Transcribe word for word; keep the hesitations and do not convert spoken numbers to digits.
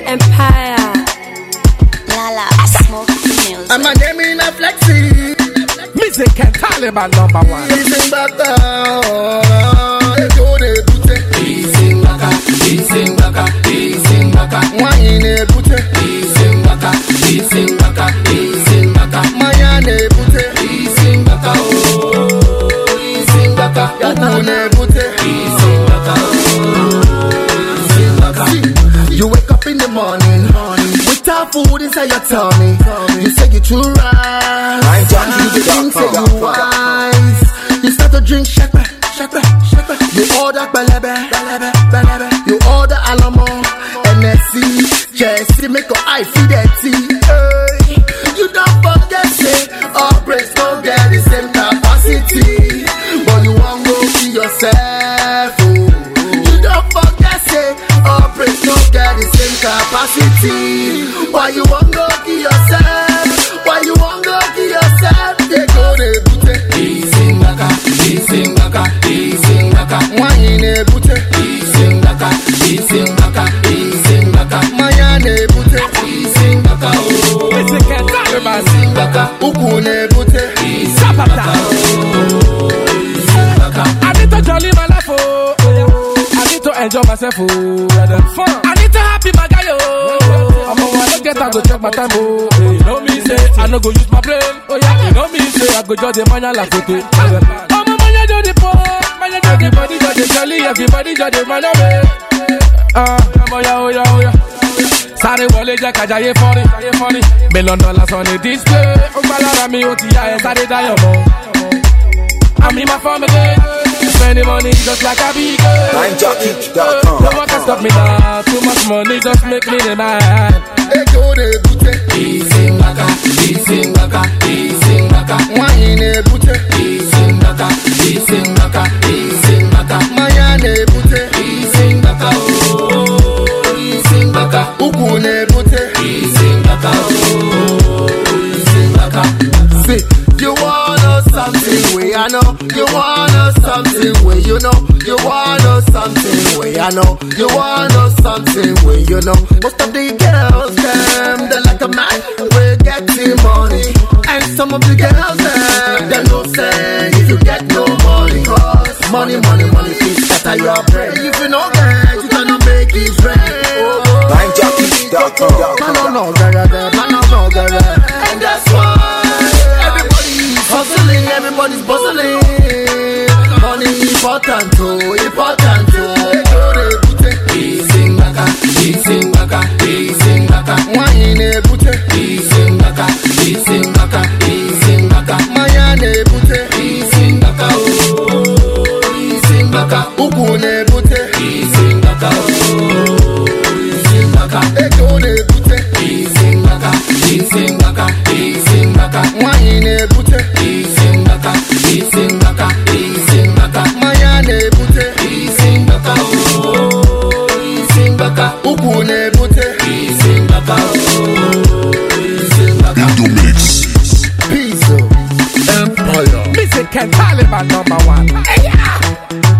Empire. Lala, smoke music. I'm a name in a flexi. Music and Taliban number one. Sing baka, ego de bute. Sing baka, sing baka, sing baka. Wine ne bute. Sing baka, sing baka, sing baka. Maya ne bute. Sing baka, oh, sing baka. Ubu ne bute. Sing baka, oh, sing baka. You wake up in the morning, without food inside your tummy. You say you too right. You think say you wise. You start to drink shepe, shepe, shepe. You order belebe, belebe, belebe. You order alamo, N S C, Jesse, make your eye feed that tea. Hey, you don't forget say all brains don't get the same capacity, but you won't go see yourself. Oh, you don't forget say all brains don't get the same capacity. Why you won't go kill yourself? Why you won't go kill yourself? They go de bute. Sing baka, sing baka, sing baka. Wine ne bute. Sing baka, sing baka, sing baka. Maya ne bute. Sing baka, oh, Music and Taliban. sing baka. Ubu ne bute. Sabata. Sing baka. I need to jolly my life, oh. I need to enjoy myself, oh. Fun. I need to happy my guy, oh. I'm a wanna get I go check my time, oh. You know me say I no go use my brain, oh yeah. You know me say I go judge the man like it. I'm a man you do the poor, man you do the body, do the jolly, everybody do the man away. Ah, I'm a yeah, oh yeah, oh yeah. Sáré wọlé jẹ́ ká jayé fọ́rí, jayé fọ́rí. Million dollars on the display. Ó gbá lára mi ó ti yá ẹ sáré dáyọ̀ mọ́. I'm in my form again. Spending money just like a big girl. nine jockey dot com. No one can stop me now. Too much money just make me the man. Ego de bute. Sing baka, sing baka, sing baka. Wine ne bute. Sing baka, sing baka, sing baka. Maya ne bute. Sing baka, oh, sing baka. Ubu ne bute. Sing baka, oh, sing baka. See, you wanna something way I know. You wanna something way you know. You wanna something way I know. You wanna something way you know. Most of the girls them they like a man we getting money, and some of the girls them they no say if you get no money, cause money, money, money please scatter your brain. If you no get, you cannot make it rain. Oh, nine jockey dot com. man, no, no, gara, gara, man, no, no, gara, and that's why. Hustling, everybody's bustling. Money important too, important too. Sing baka, sing baka, sing baka. Wine ne bute. Sing baka, sing baka, sing baka. Maya ne bute. Sing baka, oh, sing baka. Ubu ne bute. Sing baka, oh, sing baka. Ego ne bute. Sing baka, sing baka, sing baka. Wine ne bute. Sing baka, sing baka, sing baka. Maya ne bute. Sing baka, oh, sing baka. Ubu ne bute. Sing baka, oh, sing baka. Indomix. Peace. Empire. Music and Taliban number one. Hey, yeah.